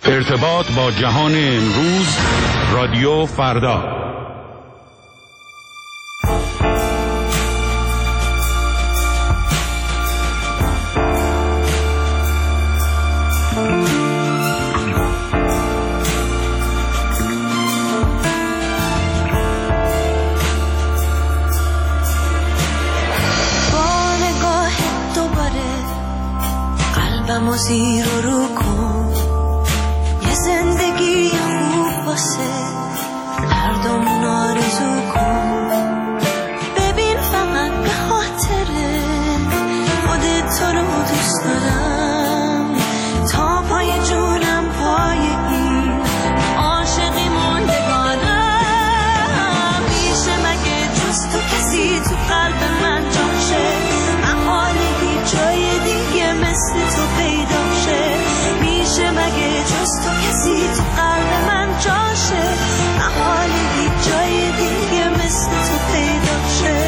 ارتباط با جهان امروز، رادیو فردا. قلبمو زیر و رو کن، یه زندگی خوب واسه هردومون آرزو کن. ببین فقط به خاطره خودت تو رو دوست دارم، تا پای جونم پای این عاشقی موندگانم. میشه مگه جز تو کسی تو قلب من جاشه؟ محال هیچ جای دیگه مثل تو پیدا شه. میشه مگه جز تو کسی تو قلب من جاشه؟ محال هیچ جای دیگه مثل تو پیدا شه.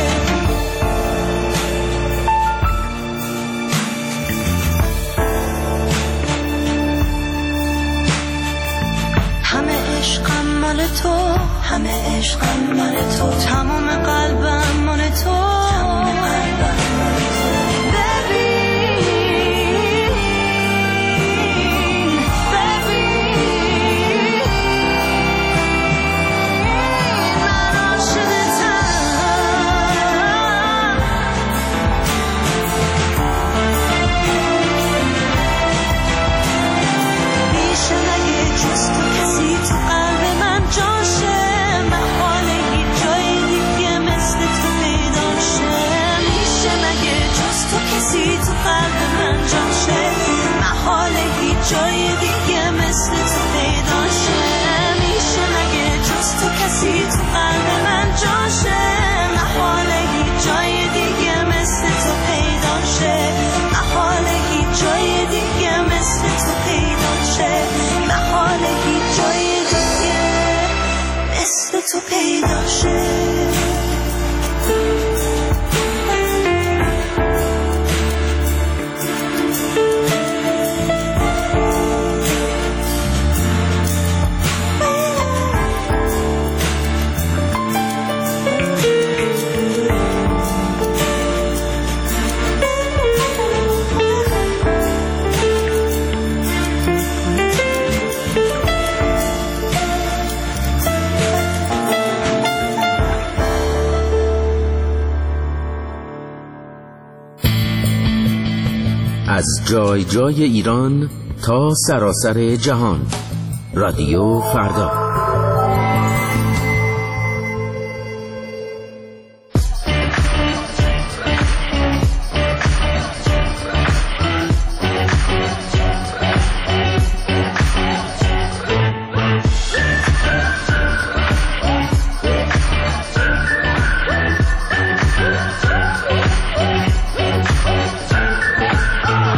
همه عشقم مال تو، همه عشقم مال تو، تمام قلبم مال تو. جای دیگه مثل تو پیدا شه. میشه مگه جز تو کسی تو قلب من جاشه؟ محاله هیچ جای دیگه مثل تو پیدا شه. محاله هیچ جای دیگه مثل تو پیدا شه. محاله هیچ جای دیگه مثل تو پیدا شه. از جای جای ایران تا سراسر جهان، رادیو فردا.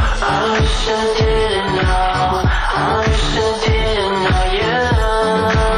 I wish I didn't know you.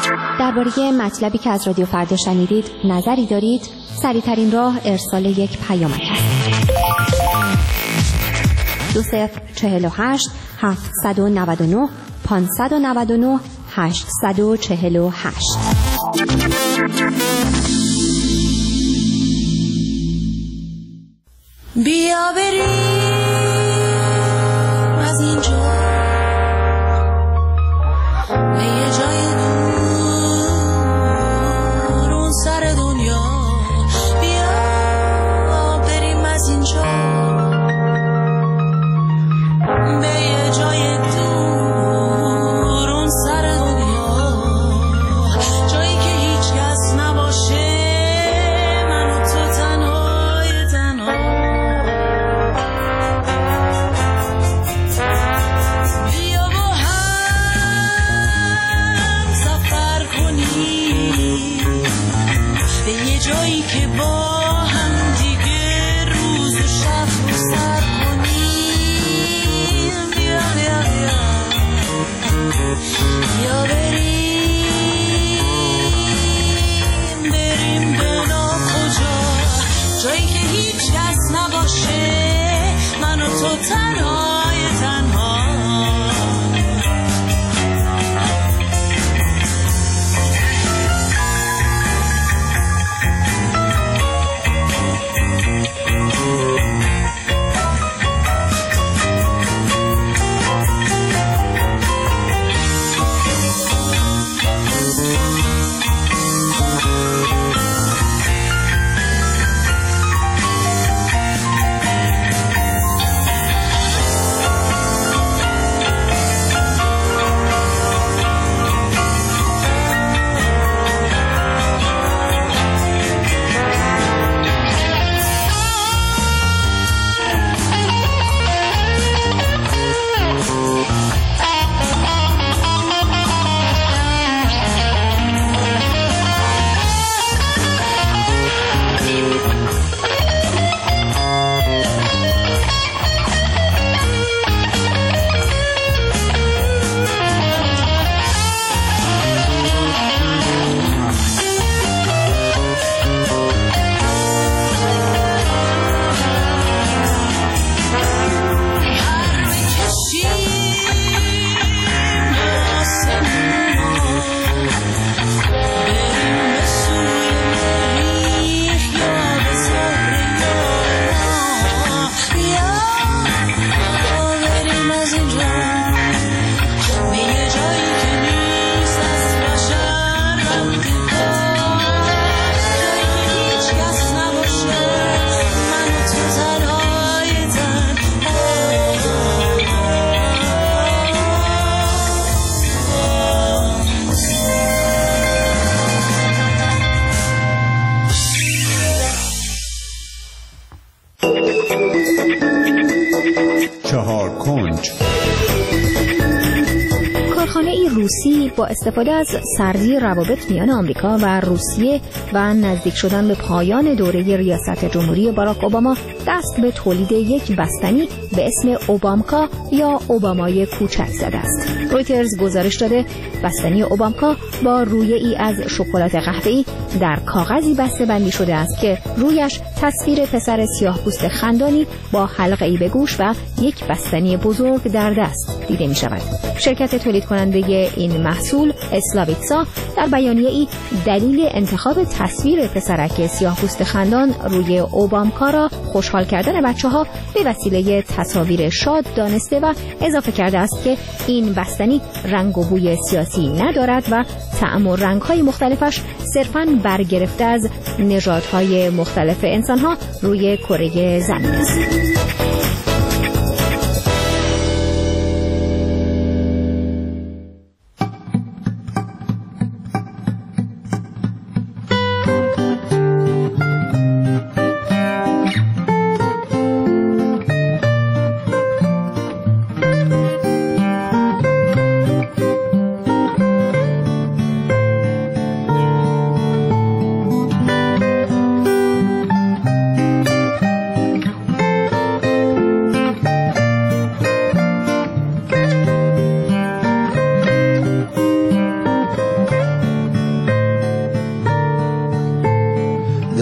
درباره مطلبی که از رادیو فردا شنیدید نظری دارید؟ سریع‌ترین راه ارسال یک پیامک است. 2048 799 599 848. بیا بریم از اینجا به یه جای دور اون سر دنیا. بیا بریم از اینجا به یه جای دور اون سر دنیا، جایی که هیچ کس نباشه، من و تو تنهای تنها. بیا با هم سفر کنیم به یه جایی که با هم دیگه روز و شب رو سر کنیم. بیا بیا بیا بیا بریم به ناکجا، جایی که هیچ کس نباشه، من و تو تنهای تنها. کارخانه‌ای روسی با استفاده از سردی روابط میان آمریکا و روسیه و نزدیک شدن به پایان دوره ریاست جمهوری باراک اوباما دست به تولید یک بستنی به اسم اوبامکا یا اوبامای کوچک زده است. رویترز گزارش داده بستنی اوبامکا با رویه‌ای از شکلات قهوه‌ای در کاغذی بسته‌بندی شده است که رویش تصویر پسر سیاه‌پوست خندانی با حلقه‌ای به گوش و یک بستنی بزرگ در دست دیده می‌شود. شرکت تولید کننده این محصول اسلاویتسا در بیانیه‌ای دلیل انتخاب تصویر پسرک سیاه‌پوست خندان روی اوبامکا را خوشحال کردن بچه‌ها به وسیله تصاویر شاد دانسته و اضافه کرده است که این بستنی رنگ و بوی سیاسی ندارد و طعم و رنگ‌های مختلفش صرفاً برگرفته از نژادهای مختلف انسان‌ها روی کره زمین است.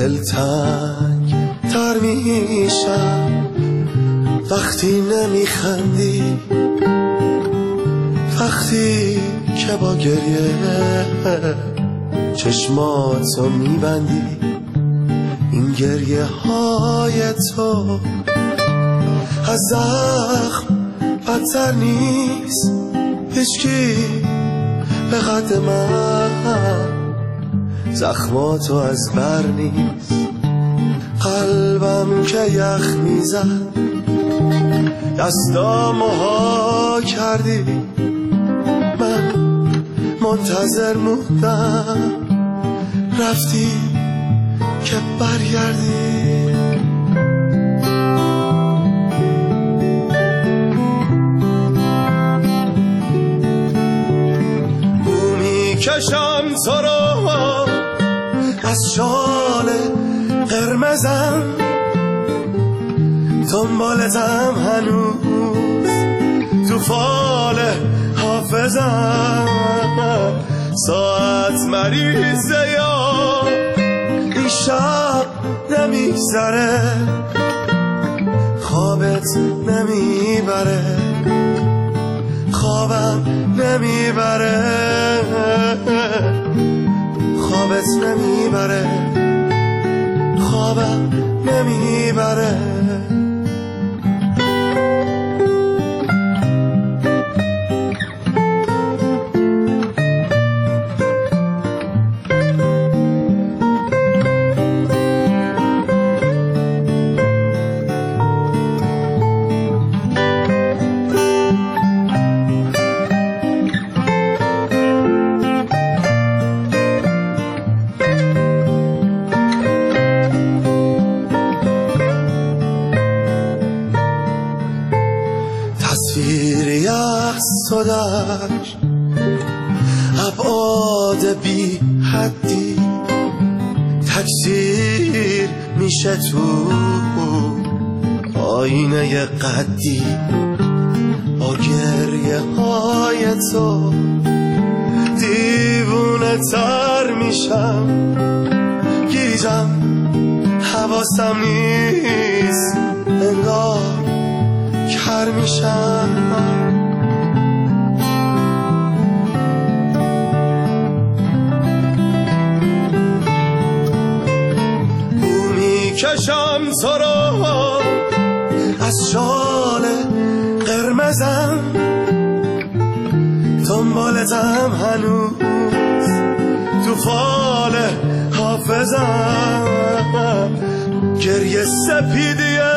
دلتنگ تر میشم وقتی نمیخندی، وقتی که با گریه چشماتو میبندی. این گریه های تو از زخم بدتر نیست، هیچکی به قد من زخماتو از بر نیست. قلبم که یخ میزد دستامو ها کردی، من منتظر موندم رفتی که برگردی. بو میکشم تو رو از شال قرمزم، دنبالتم هنوز تو فال حافظم. ساعت مریضه یا این شب نمیگذره، خوابت نمیبره، خوابم نمیبره، خوابت نمیبره، خوابم نمیبره. تصویری از تو در ابعاد بی حدی تکثیر میشه تو آینه قدی. با گریه های تو دیوونه تر میشم، گیجم حواسم نیست، انگار کر میشم. بو میکشم تو رو از شال قرمزم، دنبالتم هنوز تو فال حافظم. گریه سپیدیه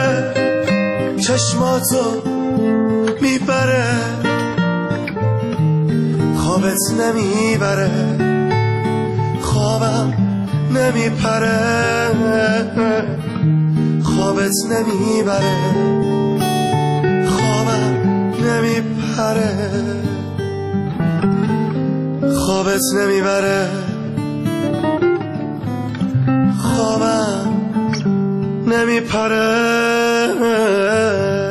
چشماتو میبره، خوابت نمیبره، خوابم نمیپره، خوابت نمیبره، خوابم نمیپره، خوابت نمیبره، خوابم نمیپره.